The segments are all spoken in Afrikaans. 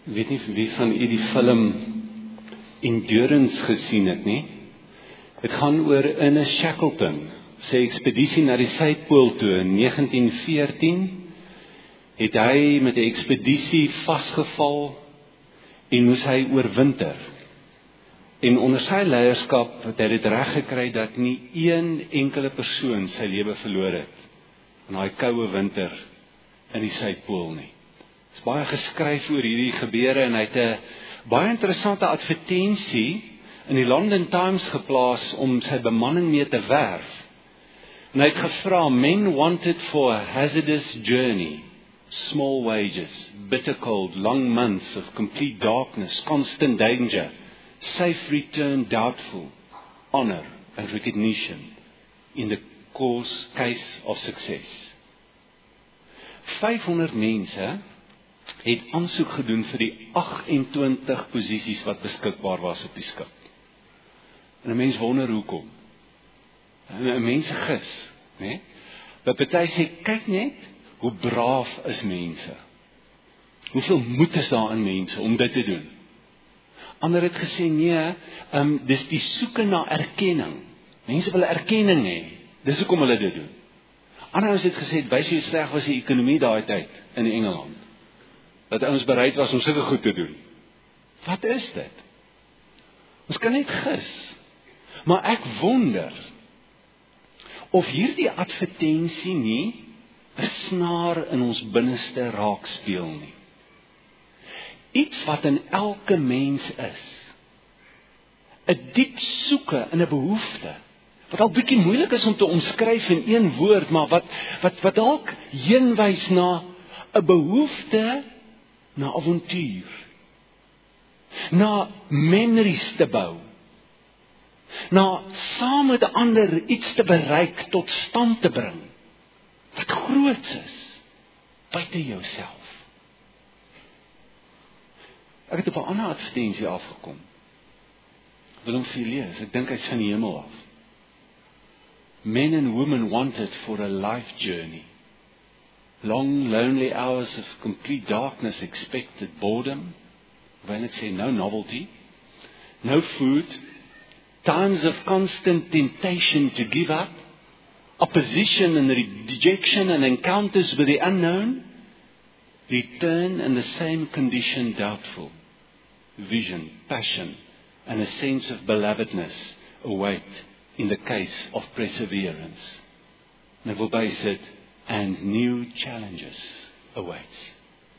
weet nie wie van u die film Endurance gesien het nie. Het gaan oor Ernest Shackleton, sy ekspedisie na die Suidpool toe in 1914, het hy met die ekspedisie vasgeval en moes hy oorwinter. En onder sy leierskap het hy dit reg gekry dat nie een enkele persoon sy lewe verloor het in daai koue winter in die Suidpool nie. Dit is baie geskryf oor hierdie gebeure en hy het 'n baie interessante advertensie in die London Times geplaas om sy bemanning mee te werf. En hy het gevra, men wanted for a hazardous journey, small wages, bitter cold, long months of complete darkness, constant danger, safe return doubtful, honor and recognition in the case of success. 500 mense het aansoek gedoen vir die 28 posisies wat beskikbaar was op die skip. En 'n mens wonder hoekom. En mense gis, né? Maar party sê, kyk net hoe braaf is mense. Hoeveel moed is daar in mense om dit te doen? Ander het gesê, nee, dis die soeke na erkenning. Mense wil erkenning hê. Dis hoekom hulle dit doen. Ander het gesê, wys hoe sleg was die ekonomie daai tyd in Engeland. Dat ons bereid was om sulke goed te doen. Wat is dit? Ons kan net gis. Maar ek wonder of hierdie advertensie nie 'n snaar in ons binneste raak speel nie. Iets wat in elke mens is. 'n diep soeke in 'n behoefte. Wat al bietjie moeilik is om te omskryf in een woord, maar wat dalk heenwys na 'n behoefte na avontuur. Na memories te bou. Na saam met ander iets te bereik, tot stand te bring. Wat groots is, buite jouself. Ek het op 'n ander advertensie afgekom. Ek wil hom vir julle lees, ek dink hy's van die hemel af. Men and women wanted for a life journey. Long, lonely hours of complete darkness, expected boredom. When it say no novelty, no food, times of constant temptation to give up, opposition and rejection and encounters with the unknown, return in the same condition doubtful. Vision, passion, and a sense of belovedness await in the case of perseverance. En ek wil bysit, and new challenges await.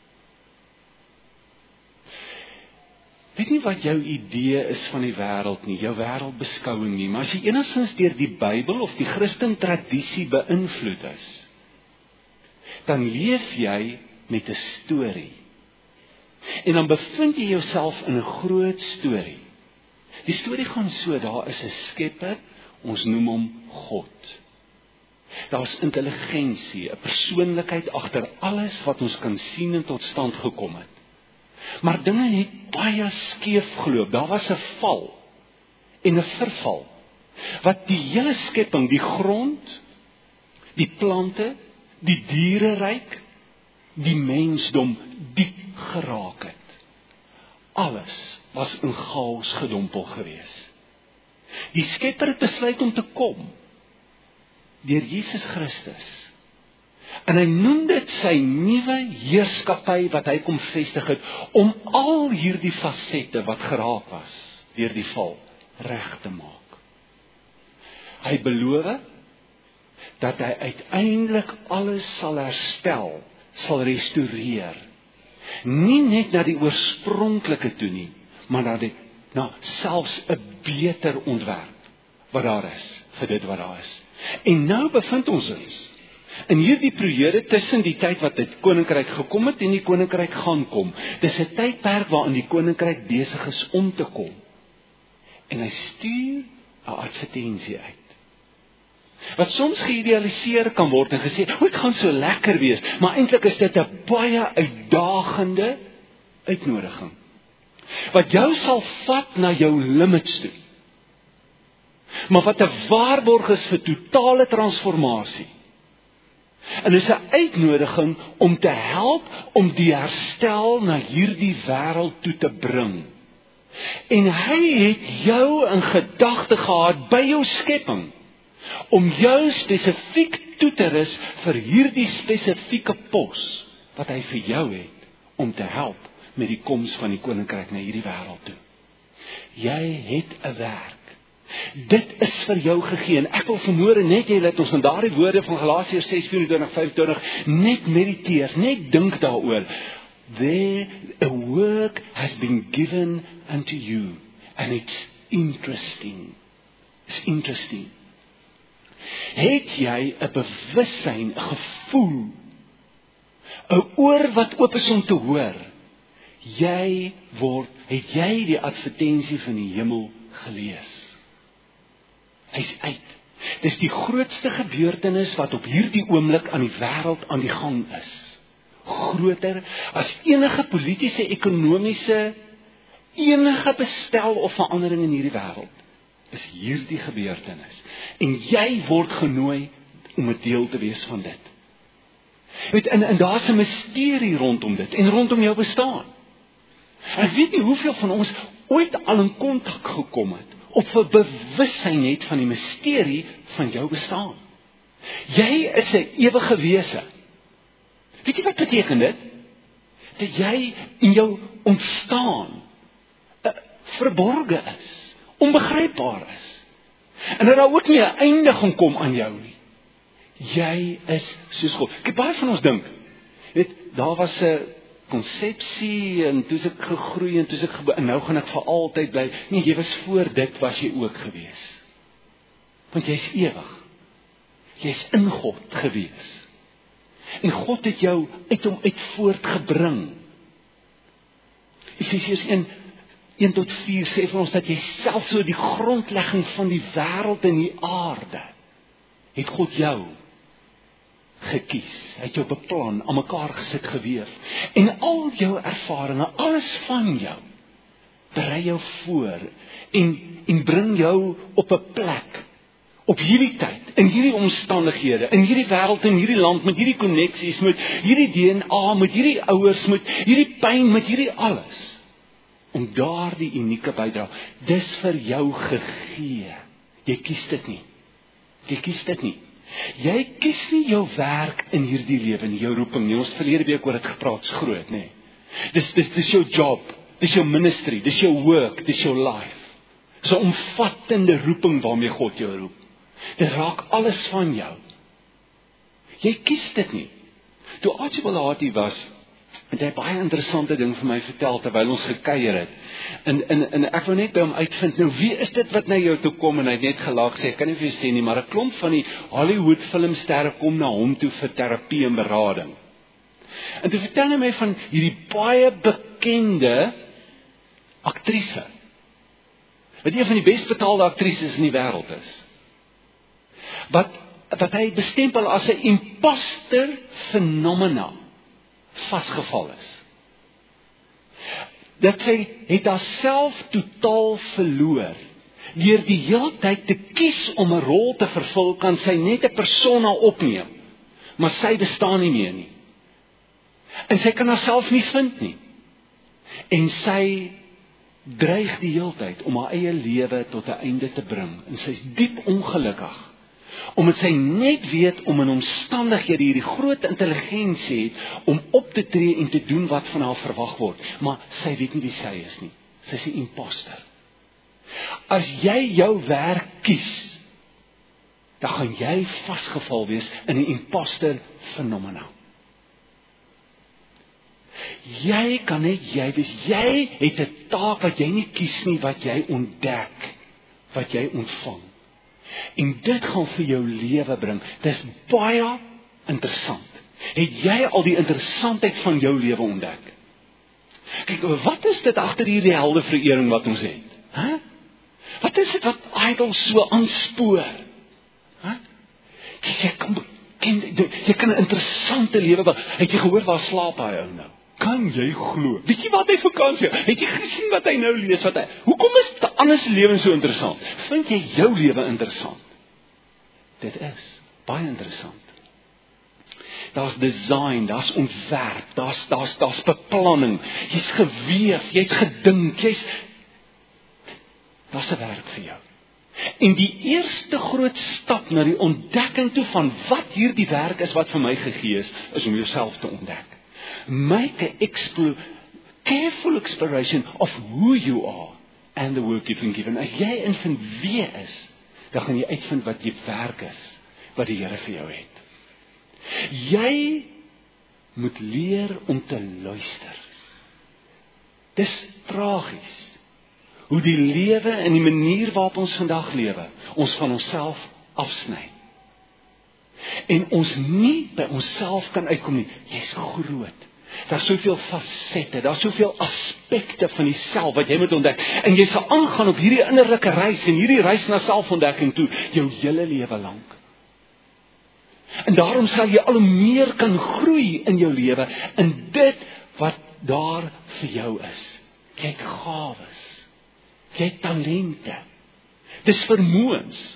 Weet nie wat jou idee is van die wêreld nie, jou wêreldbeskouing nie, maar as jy enigstens deur die Bybel of die Christen tradisie beïnvloed is, dan leef jy met 'n storie. En dan bevind jy jouself in 'n groot storie. Die storie gaan so, daar is 'n skepper, ons noem hom God. Daar's intelligensie, 'n persoonlikheid agter alles wat ons kan sien en tot stand gekom het. Maar dinge het baie skeef geloop. Daar was 'n val en 'n verval wat die hele skepping, die grond, die plante, die diereryk, die mensdom diep geraak het. Alles was in chaos gedompel gewees. Die Skepper het besluit om te kom deur Jesus Christus. En hy noem dit sy nuwe heerskappy wat hy kom vestig het, om al hierdie fasette wat geraak was deur die val reg te maak. Hy beloof dat hy uiteindelik alles sal herstel, sal restoreer. Nie net na die oorspronklike toe nie, maar na selfs 'n beter ontwerp wat daar is, vir dit wat daar is. En nou bevind ons in hierdie periode tussen die tyd wat dit koninkryk gekom het en die koninkryk gaan kom. Dis 'n tydperk waarin die koninkryk besig is om te kom. En hy stuur 'n advertensie uit. Wat soms geïdealiseer kan word en gesê, dit gaan so lekker wees, maar eintlik is dit 'n baie uitdagende uitnodiging. Wat jou sal vat na jou limits toe. Maar wat 'n waarborg is vir totale transformasie. En dit is 'n uitnodiging om te help om die herstel na hierdie wêreld toe te bring. En hy het jou in gedagte gehad by jou skepping, om jou spesifiek toe te rus vir hierdie spesifieke pos, wat hy vir jou het, om te help met die koms van die koninkryk na hierdie wêreld toe. Jy het 'n werk. Dit is vir jou gegee, en ek wil vanmôre net hê dat ons in daardie woorde van Galasiërs 6:24-25 net mediteer, net dink daaroor. There a work has been given unto you, and it's interesting. It's interesting. Het jy 'n bewussyn, 'n gevoel, 'n oor wat oop is om te hoor? Het jy die advertensie van die hemel gelees? Hy's uit. Dis die grootste gebeurtenis wat op hierdie oomblik aan die wêreld aan die gang is. Groter as enige politiese, ekonomiese, enige bestel of verandering in hierdie wêreld, is hierdie gebeurtenis. En jy word genooi om 'n deel te wees van dit. En daar's 'n misterie rondom dit, en rondom jou bestaan. En ek weet nie hoeveel van ons ooit al in kontak gekom het, of 'n bewussyn het van die misterie van jou bestaan. Jy is 'n ewige wese. Weet jy wat beteken dit? Dat jy in jou ontstaan verborge is, onbegrypbaar is. En dat daar ook nie 'n einde gaan kom aan jou nie. Jy is soos God. Ek baie van ons dink, daar was 'n konsepsie, en toe ek gegroei, en toe ek en nou gaan ek vir altyd bly. Nee, jy was voor dit, was jy ook gewees. Want jy's ewig. Jy's in God gewees. En God het jou uit hom uit voortgebring. Efesiërs 1-4 sê vir ons dat jy self so die grondlegging van die wêreld en die aarde, het God jou gekies. Hy het jou beplan, aan mekaar gesit, geweef. En al jou ervarings, alles van jou, berei jou voor en bring jou op 'n plek, op hierdie tyd, in hierdie omstandighede, in hierdie wêreld, in hierdie land, met hierdie koneksies, met hierdie DNA, met hierdie ouers, met hierdie pyn, met hierdie alles, om daardie unieke bydrae, dis vir jou gegee. Jy kies dit nie. Jy kies dit nie. Jy kies nie jou werk in hierdie lewe nie, jou roeping nie. Ons verlede week oor dit gepraat, is groot, nê. Dis jou job, dis jou ministry, dis jou work, dis jou life. Dis 'n omvattende roeping waarmee God jou roep. Dit raak alles van jou. Jy kies dit nie. Toe Archibald was, het hy baie interessante ding vir my vertel terwyl ons gekuier het. En ek wou net by hom uitvind, nou wie is dit wat na jou toe kom? En hy het net gelag sê, ek kan nie vir jou sê nie, maar 'n klomp van die Hollywood filmsterre kom na hom toe vir terapie en berading. En toe vertel hy my van hierdie baie bekende aktrise, wat een van die best betaalde aktrises in die wêreld is. Wat hy bestempel as 'n imposter phenomena vasgeval is. Dat sy het haarself totaal verloor. Deur die hele tyd te kies om 'n rol te vervul, kan sy net 'n persona opneem, maar sy bestaan nie meer nie. En sy kan haarself nie vind nie. En sy dreig die hele tyd om haar eie lewe tot 'n einde te bring. En sy is diep ongelukkig, omdat sy net weet om in omstandighede hierdie groot intelligensie het om op te tree en te doen wat van haar verwag word. Maar sy weet nie wie sy is nie. Sy is 'n imposter. As jy jou werk kies, dan gaan jy vasgeval wees in 'n imposter fenomena. Jy kan net jy wees. Jy het 'n taak wat jy nie kies nie, wat jy ontdek, wat jy ontvang. En dit gaan vir jou lewe bring. Dis baie interessant. Het jy al die interessantheid van jou lewe ontdek? Kyk, wat is dit agter hierdie heldeverering wat ons het? Wat is dit wat idols so aanspoor? Jy kan 'n interessante lewe bou. Het jy gehoor waar slaap hy ou nou? Kan jy glo? Weet jy wat hy vakansie? Het jy gesien wat hy nou lees? Hoekom is die ander se lewe so interessant? Vind jy jou lewe interessant? Dit is baie interessant. Daar's design, daar's ontwerp, daar's beplanning. Jy's geweef, jy's gedink, daar's 'n werk vir jou. En die eerste groot stap na die ontdekking toe van wat hierdie werk is wat vir my gegee is om jouself te ontdek. Make a careful exploration of who you are and the work you've been given. As jy invind wie is, dan gaan jy uitvind wat jy werk is, wat die Here vir jou het. Jy moet leer om te luister. Dis tragies hoe die lewe en die manier waarop ons vandag lewe, ons van onsself afsny. En ons nie by onsself kan uitkom nie. Jy's groot. Daar's soveel fasette, daar's soveel aspekte van die self wat jy moet ontdek. En jy sal aangaan op hierdie innerlike reis en hierdie reis na selfontdekking toe, jou hele lewe lank. En daarom sal jy al hoe meer kan groei in jou lewe, in dit wat daar vir jou is. Jy het gawes, jy het talente, dis vermoëns.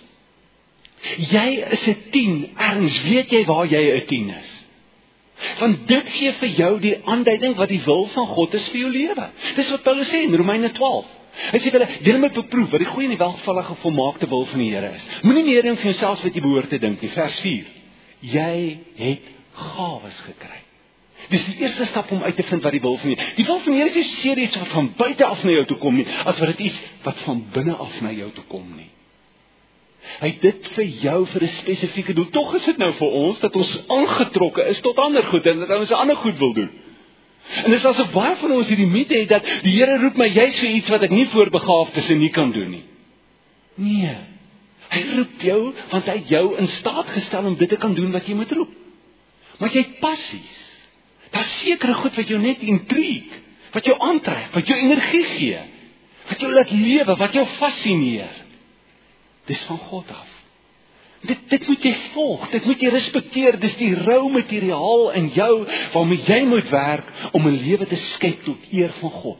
Jy is 'n 10, erns weet jy waar jy 'n 10 is. Want dit gee vir jou die aanduiding wat die wil van God is vir jou lewe. Dis wat Paulus sê in Romeine 12. Hy sê julle moet beproef wat die goeie en die welgevallige volmaakte wil van die Here is. Moenie meer ding vir jouself wat jy behoort te dink nie. Vers 4. Jy het gawes gekry. Dis die eerste stap om uit te vind wat die wil van die Here. Die wil van die Here is nie seker iets wat van buite af na jou toe kom nie, as wat dit is wat van binne af na jou toe kom nie. Hy het dit vir jou vir 'n spesifieke doel. Tog is dit nou vir ons dat ons aangetrokke is tot ander goed en dat ons ander goed wil doen. En dis asof baie van ons hierdie mite het dat die Here roep my juis vir iets wat ek nie voorbegaafd is en nie kan doen nie. Nee. Hy roep jou want hy het jou in staat gestel om dit te kan doen wat jy moet roep. Maar jy het passies. Daar's sekere goed wat jou net intrigue, wat jou aantrek, wat jou energie gee, wat jou laat lewe, wat jou fascineer. Dis van God af. Dit moet jy volg, dit moet jy respekteer, dis die rou materiaal in jou, waarmee jy moet werk, om 'n lewe te skep tot eer van God.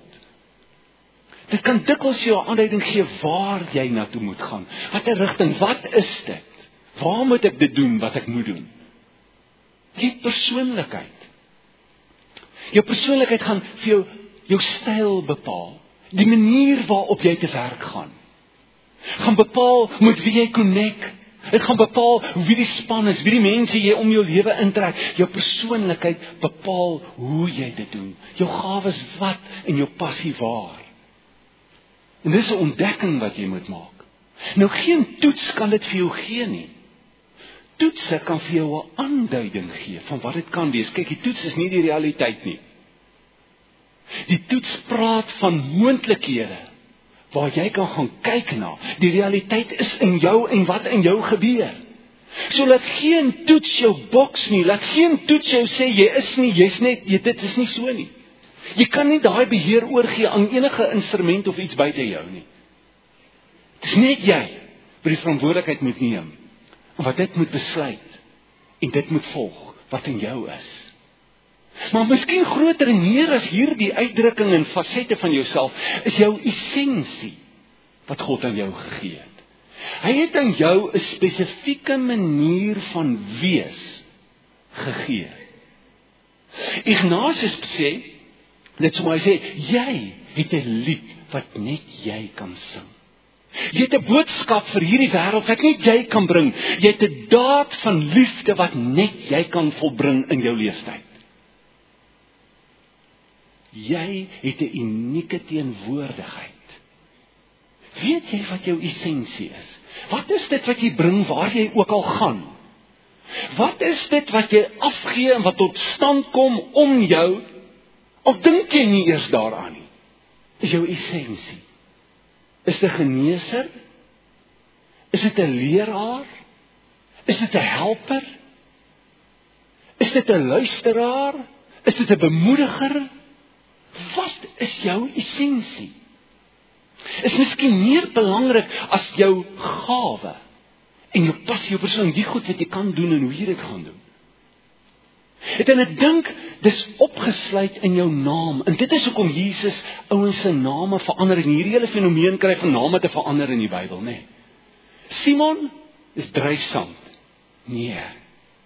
Dit kan dikwels jou 'n aanduiding gee waar jy na toe moet gaan, wat 'n rigting, wat is dit? Waar moet ek dit doen, wat ek moet doen? Jy persoonlikheid. Jou persoonlikheid gaan vir jou styl bepaal, die manier waarop jy te werk gaan bepaal met wie jy connect. Dit gaan bepaal wie die span is, wie die mense jy om jou lewe intrek. Jou persoonlikheid bepaal hoe jy dit doen. Jou gawes wat en jou passie waar. En dis 'n ontdekking wat jy moet maak. Nou geen toets kan dit vir jou gee nie. Toetse kan vir jou 'n aanduiding gee van wat dit kan wees. Kyk, die toets is nie die realiteit nie. Die toets praat van moontlikhede waar jy kan gaan kyk na. Die realiteit is in jou en wat in jou gebeur. So laat geen toets jou boks nie, laat geen toets jou sê jy is nie, jy's net, dit is nie so nie. Jy kan nie daai beheer oorgee aan enige instrument of iets buite jou nie. Dit is net jy wat die verantwoordelikheid moet neem, en wat dit moet besluit, en dit moet volg, wat in jou is. Maar miskien groter en meer as hierdie uitdrukking en fasette van jouself, is jou essensie, wat God aan jou gegee het. Hy het aan jou 'n spesifieke manier van wees gegee. Ignatius sê, net so hy sê, jy het 'n lied wat net jy kan sing. Jy het 'n boodskap vir hierdie wêreld wat net jy kan bring. Jy het 'n daad van liefde wat net jy kan volbring in jou lewenstyd. Jy het 'n unieke teenwoordigheid. Weet jy wat jou essensie is? Wat is dit wat jy bring waar jy ook al gaan? Wat is dit wat jy afgee en wat tot stand kom om jou, al dink jy nie eers daaraan nie, is jou essensie? Is dit 'n geneeser? Is dit 'n leraar? Is dit 'n helper? Is dit 'n luisteraar? Is dit 'n bemoediger? Wat is jou essensie? Is miskien meer belangrik as jou gawe en jou passie, jou persoon, die goed wat jy kan doen en hoe jy dit gaan doen. En ek dink, dis opgesluit in jou naam. En dit is hoekom Jesus ouens se name verander. En hierdie hele fenomeen kry van name te verander in die Bybel, né? Simon is dryfsand. Nee.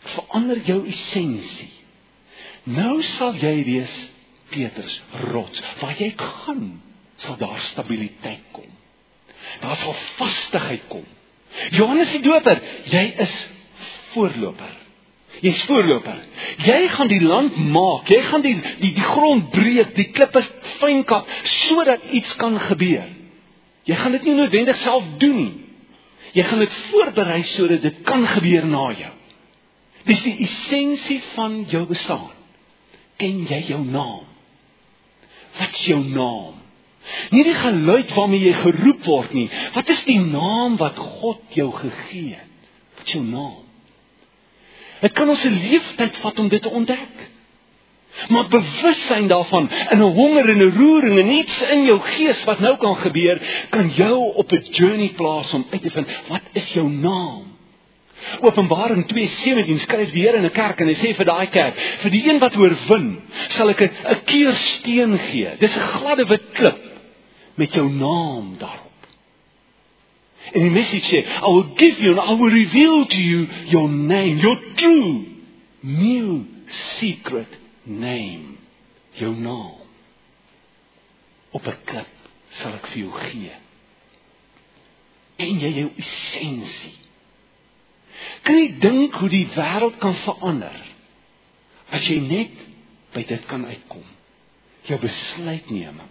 Verander jou essensie. Nou sal jy wees Petrus, rots. Waar jy gaan, sal daar stabiliteit kom. Daar sal vastigheid kom. Johannes die Doper, jy is voorloper. Jy's voorloper. Jy gaan die land maak, jy gaan die grond breek, die klippe fynkap, sodat iets kan gebeur. Jy gaan dit nie noodwendig self doen nie. Jy gaan dit voorberei sodat dit kan gebeur na jou. Dis die essensie van jou bestaan. Ken jy jou naam? Wat is jou naam? Nie die geluid waarmee jy geroep word nie. Wat is die naam wat God jou gegee het? Wat is jou naam? Het kan ons 'n leeftyd vat om dit te ontdek. Maar bewussyn daarvan, in 'n honger en 'n roering en iets in jou gees wat nou kan gebeur, kan jou op 'n journey plaas om uit te vind, wat is jou naam? Openbaring 2:17 skryf die Here in 'n kerk en hy sê vir daai kerk, vir die een wat oorwin, sal ek 'n keursteen gee. Dis 'n gladde wit klip met jou naam daarop. En die message sê, I will give you and I will reveal to you your name, your true, new, secret name. Jou naam. Op 'n klip sal ek vir jou gee. Ken jy jou essensie? Kan jy dink hoe die wêreld kan verander as jy net by dit kan uitkom? Jou besluitneming.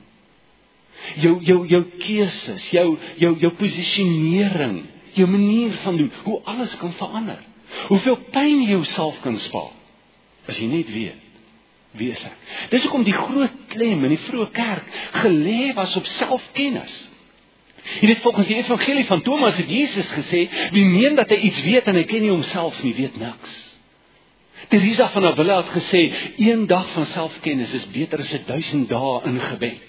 Jou keuses, jou posisionering, jou manier van doen, hoe alles kan verander. Hoeveel pyn jy jouself kan spaar, as jy net weet, wie is ek. Dis hoekom die groot klem in die vroeë kerk gelê was op selfkennis. Jy weet, volgens die evangelie van Thomas het Jesus gesê, wie meen dat hy iets weet en hy ken nie homself nie, weet niks. Teresa van Avila het gesê, 1 dag van selfkennis is beter as 1000 dae in gebed.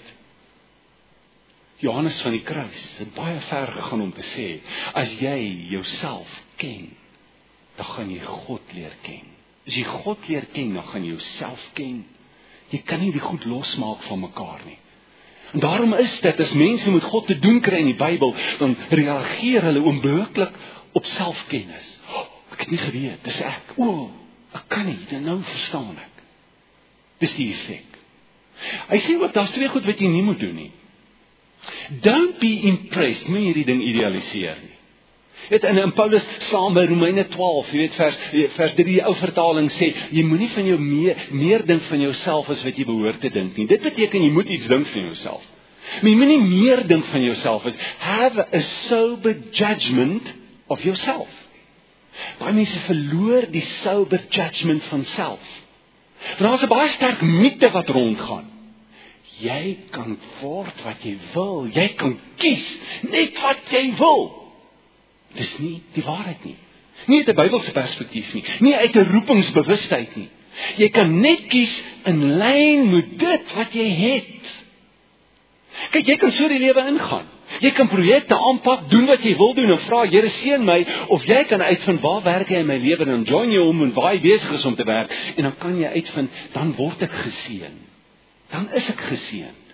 Johannes van die Kruis het baie ver gegaan om te sê, as jy jouself ken, dan gaan jy God leer ken. As jy God leer ken, dan gaan jy jouself ken. Jy kan nie die goed losmaak van mekaar nie. En daarom is dit, as mense met God te doen kry in die Bybel, dan reageer hulle oombliklik op selfkennis. Ek het nie geweet, dis ek. Ek kan nie, dan nou verstaan ek. Dis die effek. Hy sê ook, daar's 2 goed wat jy nie moet doen nie. Don't be impressed, moet jy die ding idealiseer nie. In Paulus staan by Romeine 12, jy weet vers 3, die ou vertaling sê, jy moenie van jou meer dink van jouself as wat jy behoort te dink nie. Dit beteken jy moet iets dink van jouself. Maar jy moenie meer dink van jouself as have a sober judgment of yourself. Baie mense verloor die sober judgment van self. Want daar is 'n baie sterk mite wat rondgaan. Jy kan word wat jy wil. Jy kan kies net wat jy wil. Dis nie die waarheid nie. Nie uit 'n Bybelse perspektief nie. Nie uit 'n roepingsbewustheid nie. Jy kan net kies in lyn met dit wat jy het. Kyk, jy kan so die lewe ingaan. Jy kan projekte aanpak, doen wat jy wil doen en vra, Here seën my, of jy kan uitvind waar werk hy in my lewe, dan join jy hom en waar hy besig is om te werk, en dan kan jy uitvind, dan word ek geseën. Dan is ek geseënd.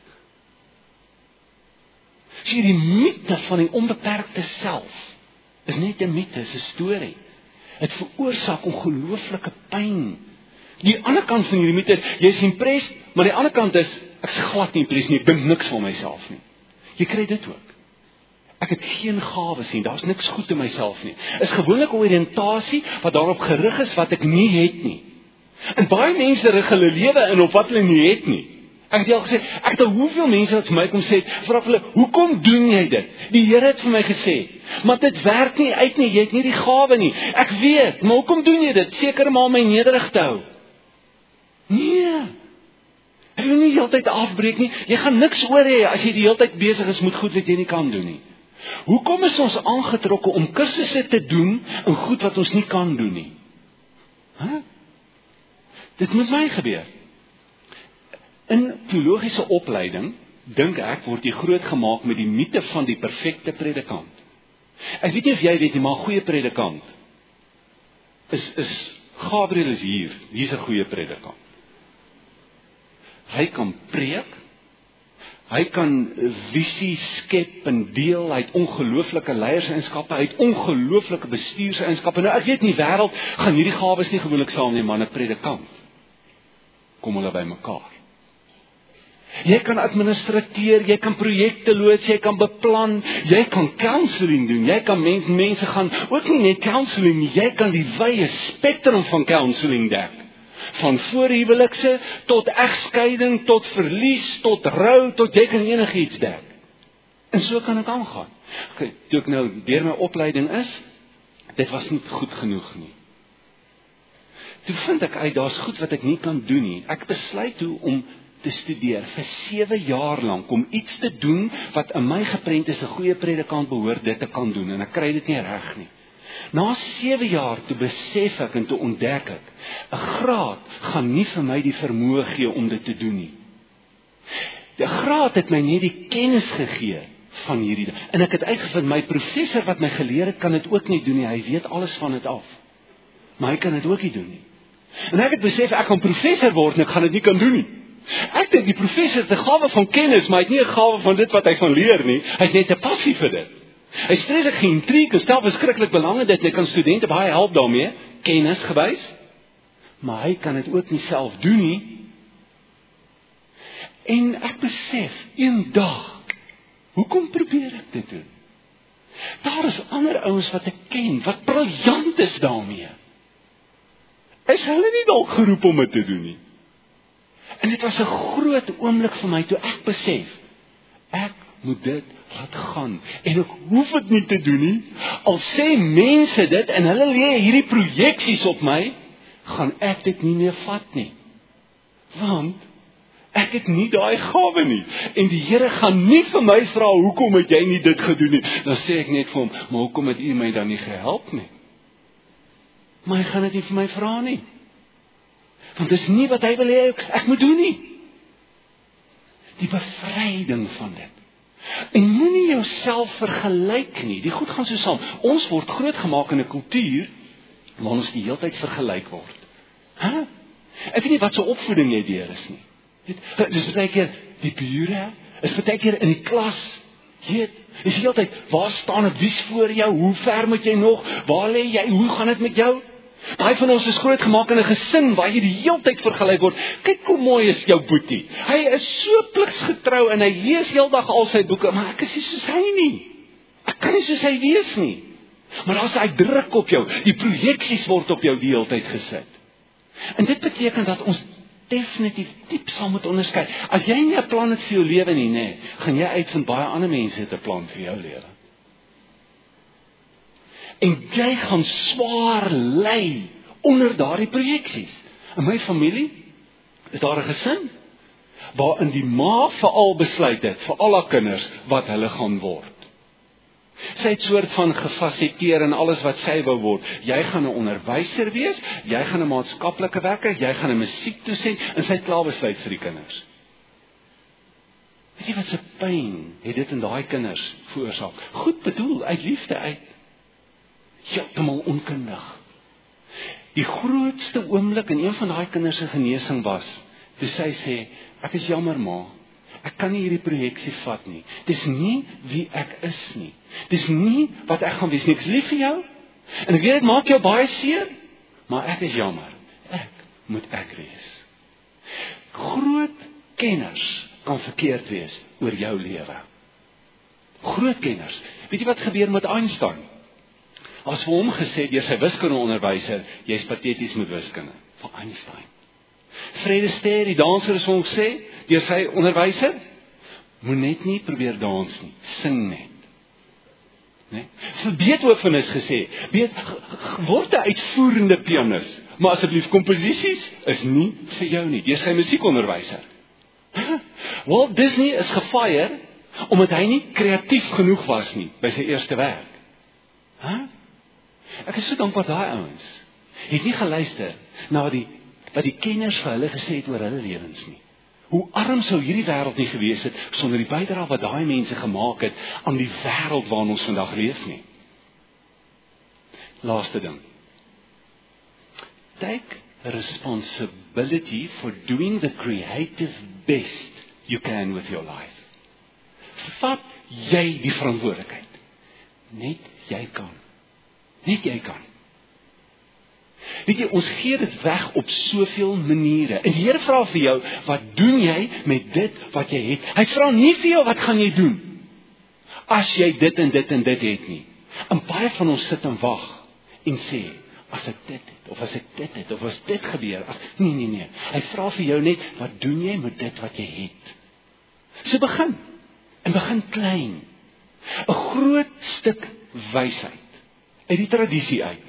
Sien, die mite van die onbeperkte self is net 'n mite, is 'n storie. Het veroorsaak ongelooflike pyn. Die ander kant van hierdie mite is, jy is impressed, maar die ander kant is, ek is glad nie impressed nie, ek dink niks van myself nie. Jy kry dit ook. Ek het geen gawes nie, daar's niks goed in myself nie. Is gewoonlik 'n oriëntasie wat daarop gerig is wat ek nie het nie. En baie mense rig hulle lewe in op wat hulle nie het nie. Ek het al gesê, ek het al hoeveel mense wat vir my kom sê, vra hulle, hoekom doen jy dit? Die Here het vir my gesê, maar dit werk nie uit nie, jy het nie die gawe nie. Ek weet, maar hoekom doen jy dit? Seker maar om my nederig te hou. Nee. Ek wil nie die hele tyd afbreek nie. Jy gaan niks oor hê as jy die hele tyd besig is met goed wat jy nie kan doen nie. Hoekom is ons aangetrokke om kursusse te doen in goed wat ons nie kan doen nie? Dit moet my gebeur. In teologiese opleiding, dink ek, word jy groot gemaak met die mite van die perfekte predikant. Ek weet nie of jy weet nie, maar 'n goeie predikant is Gabriel is hier's 'n goeie predikant. Hy kan preek, Hy kan visie skep en deel, hy het ongelooflike leierseienskappe, hy het ongelooflike bestuurseienskappe. Nou ek weet in die wêreld gaan hierdie gawes nie gewoonlik saamneem, maar 'n predikant kom hulle by mekaar. Jy kan administreer, jy kan projekte loods, jy kan beplan, jy kan counseling doen, jy kan mense gaan, ook nie net counseling nie, jy kan die wye spektrum van counseling dek. Van voorhuwelikse, tot egskeiding, tot verlies, tot rou, tot jy kan enigiets dek. En so kan ek aangaan. Toe ek nou deur my opleiding is, dit was nie goed genoeg nie. Toe vind ek uit, daar's goed wat ek nie kan doen nie. Ek besluit toe om te studeer vir 7 jaar lank, om iets te doen wat in my geprent is, 'n goeie predikant behoort dit te kan doen, en ek kry dit nie reg nie. Na 7 jaar toe besef ek en toe ontdek ek, 'n graad gaan nie vir my die vermoë gee om dit te doen nie. Die graad het my nie die kennis gegee van hierdie, en ek het uitgevind, my professor wat my geleer het, kan dit ook nie doen nie, hy weet alles van dit af. Maar hy kan dit ook nie doen nie. En ek het besef, ek gaan professor word, en ek gaan dit nie kan doen nie. Ek dink die professor het 'n gawe van kennis, maar hy het nie 'n gawe van dit wat hy van leer nie, hy het net 'n passie vir dit. Hy is vreeslik geïntrigeerd en stel verskriklik belang in dit, en hy kan studente baie help daarmee, kennis gewys, maar hy kan dit ook nie self doen nie. En ek besef, een dag, hoekom probeer ek dit doen? Daar is ander ouens wat ek ken, wat briljant is daarmee. Is hulle nie dalk geroep om dit te doen nie? En dit was 'n groot oomblik vir my, toe ek besef, ek moet dit laat gaan, en ek hoef dit nie te doen nie, al sê mense dit, en hulle lê hierdie projeksies op my, gaan ek dit nie meer vat nie. Want, ek het nie daai gawe nie, en die Here gaan nie vir my vra, hoekom het jy nie dit gedoen nie? Dan sê ek net vir hom, maar hoekom het u my dan nie gehelp nie? Maar hy gaan dit nie vir my vra nie. Want dis nie wat hy wil hê ek moet doen nie. Die bevryding van dit. En moenie jouself vergelyk nie. Die goed gaan so saam. Ons word grootgemaak in 'n kultuur waar ons die hele tyd vergelyk word. Ek weet nie wat so opvoeding jy deur is nie. Dis baie keer die bure, is baie keer in die klas. Jy is die hele tyd, waar staan ek, wie's voor jou, hoe ver moet jy nog, waar lê jy, hoe gaan dit met jou? Baie van ons is grootgemaak in 'n gesin waar jy die hele tyd vergelyk word. Kyk hoe mooi is jou boetie. Hy is so pligsgetrou en hy lees heeldag al sy boeke, maar ek is nie soos hy nie. Ek kan nie soos hy wees nie. Maar daar's hy druk op jou. Die projeksies word op jou die hele tyd gesit. En dit beteken dat ons definitief diep sal moet onderskei. As jy nie 'n plan het vir jou lewe nie, gaan jy uitvind baie ander mense het 'n plan vir jou lewe. En jy gaan swaar ly onder daardie projeksies. In my familie is daar 'n gesin waarin die ma veral besluit het vir al haar kinders wat hulle gaan word. Sy het soort van gefasiteer in alles wat sy wou word. Jy gaan 'n onderwyser wees, jy gaan 'n maatskaplike werker, jy gaan 'n musiekdosent, en sy het klaar besluit vir die kinders. Weet jy wat se pyn het dit in daai kinders veroorsaak? Goed bedoel, uit liefde uit. Heeltemal onkundig. Die grootste oomblik in een van daai kinders se genesing was, toe sy sê, ek is jammer ma, ek kan nie hierdie projeksie vat nie. Dis nie wie ek is nie. Dis nie wat ek gaan wees nie. Ek is lief vir jou, en ek weet dit maak jou baie seer, maar ek is jammer. Ek moet ek wees. Groot kenners kan verkeerd wees oor jou lewe. Groot kenners. Weet jy wat gebeur met Einstein? As vir hom gesê, deur sy wiskundeonderwyser, jy's pateties met wiskunde. Van Einstein. Fred Astaire, die danser, is vir hom gesê, deur sy onderwyser, moet net nie probeer dans nie, sing net. Nee? Vir Beethoven is gesê, word 'n uitvoerende pianis, maar asseblief komposisies is nie vir jou nie, deur sy musiekonderwyser. Walt Disney is gefire, omdat hy nie kreatief genoeg was nie, by sy eerste werk. Ek is so dankbaar daai ouens het nie geluister na wat die kenners vir hulle gesê het oor hulle lewens nie. Hoe arm sou hierdie wêreld nie gewees het sonder die bydrae wat daai mense gemaak het aan die wêreld waarin ons vandag leef nie. Laaste ding. Take responsibility for doing the creative best you can with your life. vat jy die verantwoordelikheid. Net jy kan. Net jy kan. Weet jy, ons gee dit weg op soveel maniere. En die Here vra vir jou, wat doen jy met dit wat jy het? Hy vra nie vir jou, wat gaan jy doen as jy dit en dit en dit het nie. En baie van ons sit en wag en sê, as ek dit het, of as ek dit het, of as dit gebeur, nee. Hy vra vir jou net, wat doen jy met dit wat jy het? So begin, en begin klein. 'n groot stuk wysheid, uit die tradisie uit.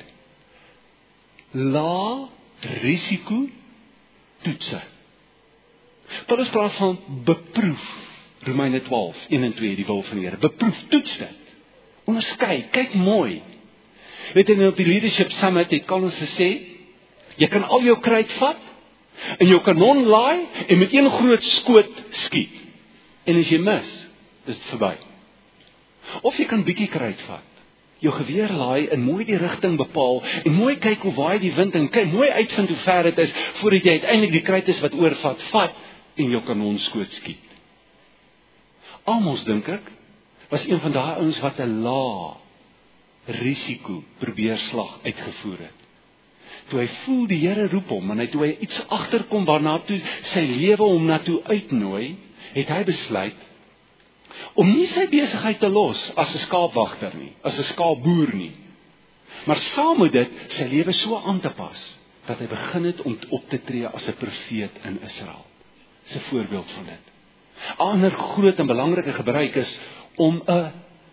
Lae risiko toetse. Paulus praat van beproef, Romeine 12, 1 en 2, die wil van die Here. Beproef, toets dit. Onderskei, kyk mooi. Weet jy, op die Leadership Summit het Collins gesê, jy kan al jou kruit vat, en jou kanon laai, en met een groot skoot skiet. En as jy mis, is dit verby. Of jy kan bietjie kruit vat, jou geweer laai en mooi die rigting bepaal, en mooi kyk hoe waai die wind, en kyk mooi uitvind hoe ver dit is, voordat jy uiteindelik die kruit is wat oorvat, vat, en jou kanonskoot skiet. Amos, dink ek, was een van daai ouens wat 'n lae risiko probeerslag uitgevoer het. Toe hy voel die Here roep hom, en toe hy iets agterkom waarna toe sy lewe hom na toe uitnooi, het hy besluit om nie sy besigheid te los as 'n skaapwagter nie, as 'n skaapboer nie, maar saam met dit sy lewe so aan te pas, dat hy begin het om op te tree as 'n profeet in Israel. Dis 'n voorbeeld van dit. 'n ander groot en belangrike gebruik is om 'n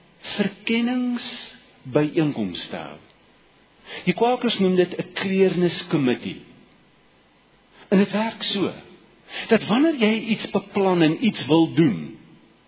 verkenningsbyeenkoms te hou. Die Kwakers noem dit 'n clearness committee. En dit werk so, dat wanneer jy iets beplan en iets wil doen,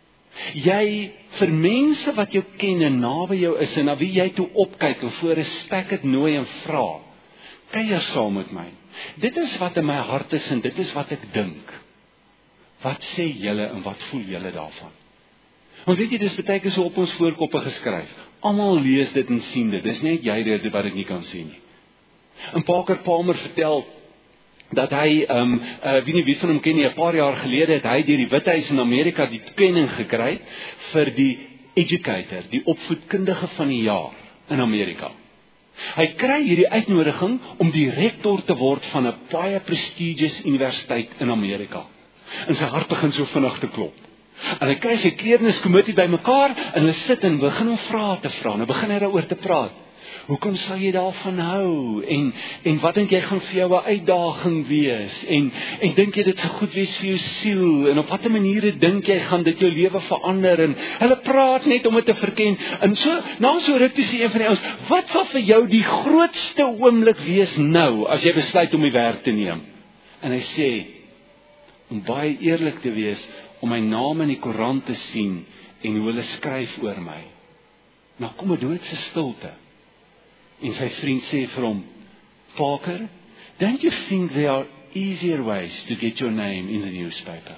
jy vir mense wat jou ken en naby jou is en na wie jy toe opkyk en voor respek het nooi en vra, kuier saam met my. Dit is wat in my hart is en dit is wat ek dink. Wat sê julle en wat voel julle daarvan? Want weet jy, dis baie keer so op ons voorkoppe geskryf. Almal lees dit en sien dit. Dis net jy wat dit nie kan sien nie. En Parker Palmer vertel dat hy, wie van hom ken nie, 'n paar jaar gelede het hy deur die Withuis in Amerika die toekenning gekry vir die educator, die opvoedkundige van die jaar in Amerika. Hy kry hierdie uitnodiging om die rektor te word van 'n baie prestigious universiteit in Amerika. En sy hart begin so vinnig te klop. En hy kry sy clearness-komitee bymekaar en hulle sit en begin om vrae te vra. Nou begin hy daaroor te praat. Hoekom sal jy daarvan hou? En wat dink jy gaan vir jou 'n uitdaging wees? En dink jy dit sou goed wees vir jou siel? En op watter maniere dink jy gaan dit jou lewe verander? En hulle praat net om dit te verken. En so, na so ruk toe sê een van die ouens, wat sal vir jou die grootste oomblik wees nou, as jy besluit om die werk te neem? En hy sê, om baie eerlik te wees, om my naam in die koerant te sien, en hoe hulle skryf oor my. Nou kom 'n doodse stilte. En sy vriend sê vir hom, Parker, don't you think there are easier ways to get your name in the newspaper?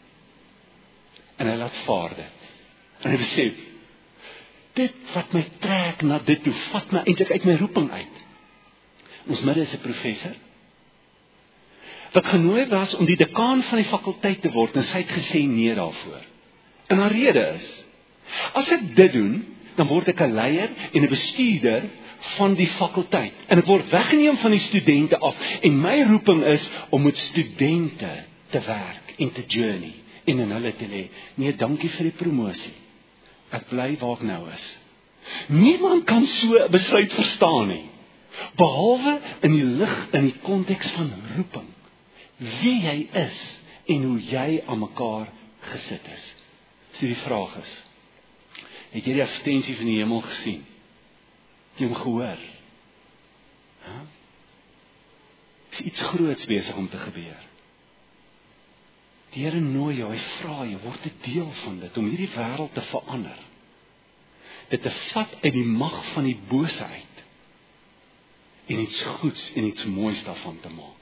En hy laat vaar dit. En hy besef, dit wat my trek na dit toe, vat my eintlik uit my roeping uit. Ons midde is 'n professor, wat genooi was om die dekaan van die fakulteit te word, en sy het gesê nee daarvoor. En haar rede is, as ek dit doen, dan word ek 'n leier en 'n bestuurder van die fakulteit. En ek word weggeneem van die studente af. En my roeping is om met studente te werk en te journey en in hulle te lê. Nee, dankie vir die promosie. Ek bly waar ek nou is. Niemand kan so 'n besluit verstaan nie, behalwe in die lig, in die konteks van roeping. Wie jy is en hoe jy aan mekaar gesit is. So die vraag is, het jy die advertensie van die hemel gesien? Het jy hom gehoor? Is iets groots besig om te gebeur. Die Here nooi jou, hy vra jou, word 'n deel van dit, om hierdie wêreld te verander. Dit te vat uit die mag van die bose uit, en iets goeds en iets moois daarvan te maak.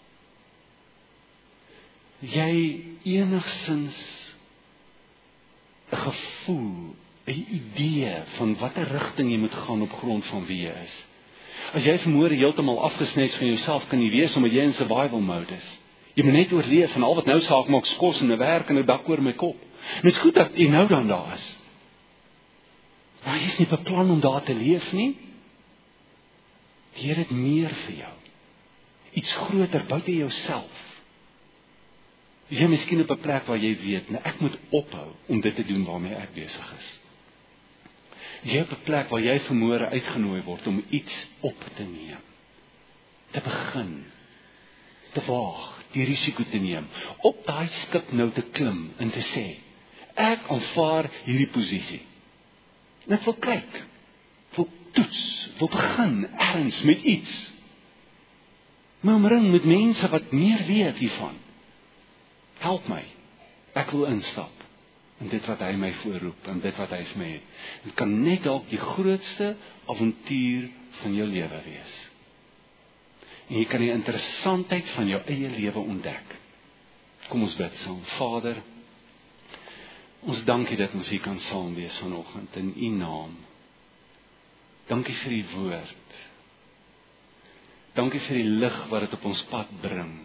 Jy enigsins 'n gevoel, 'n idee van watter rigting jy moet gaan op grond van wie jy is. As jy vanmôre heeltemal afgesny is van jouself, kan jy wees omdat jy in survival mode is. Jy moet net oorleef en al wat nou saak maak, kos en 'n werk en 'n dak oor my kop. En dit is goed dat jy nou dan daar is. Maar jy is nie beplan om daar te leef nie. Die Here het meer vir jou. Iets groter buite jouself. Is jy miskien op 'n plek waar jy weet, nou ek moet ophou om dit te doen waarmee ek besig is. Is jy op 'n plek waar jy vanmôre uitgenooi word om iets op te neem. Te begin. Te waag, die risiko te neem. Op daai skip nou te klim en te sê, ek aanvaar hierdie posisie. En ek wil kyk, wil toets, wil begin ergens met iets. My omring met mense wat meer weet hiervan. Help my, ek wil instap in dit wat hy my voorroep, en dit wat hy vir my het. Dit kan net dalk die grootste avontuur van jou lewe wees. En jy kan die interessantheid van jou eie lewe ontdek. Kom ons bid saam. Vader, ons dankie dat ons hier kan saam wees vanoggend in U naam. Dankie vir die woord. Dankie vir die lig wat dit op ons pad bring.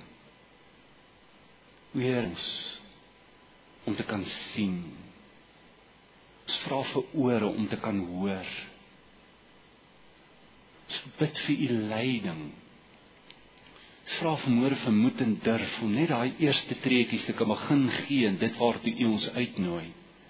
Weer ons om te kan sien. Ons vra vir ore om te kan hoor. Ons bid vir U leiding. Ons vra vanmôre vir moed en durf om net daai eerste treetjies te kan begin gee en dit waartoe U ons uitnooi.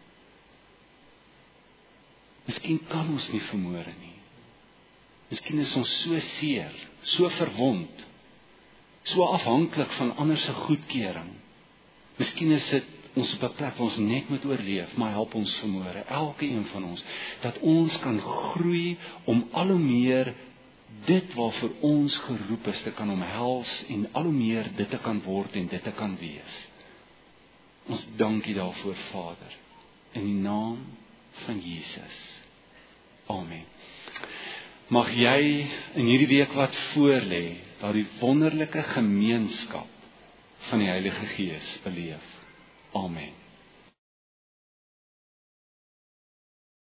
Miskien kan ons nie vanmôre nie. Miskien is ons so seer, so verwond, so afhanklik van ander se goedkeuring. Miskien is dit ons op 'n plek waar ons net moet oorleef, maar help ons vanmôre, elke een van ons, dat ons kan groei om al hoe meer dit waarvoor ons geroep is te kan omhels en al hoe meer dit te kan word en dit te kan wees. Ons dank U daarvoor, Vader, in die naam van Jesus. Amen. Mag jy in hierdie week wat voorlê, daardie wonderlike gemeenskap van die Heilige Gees beleef. Amen.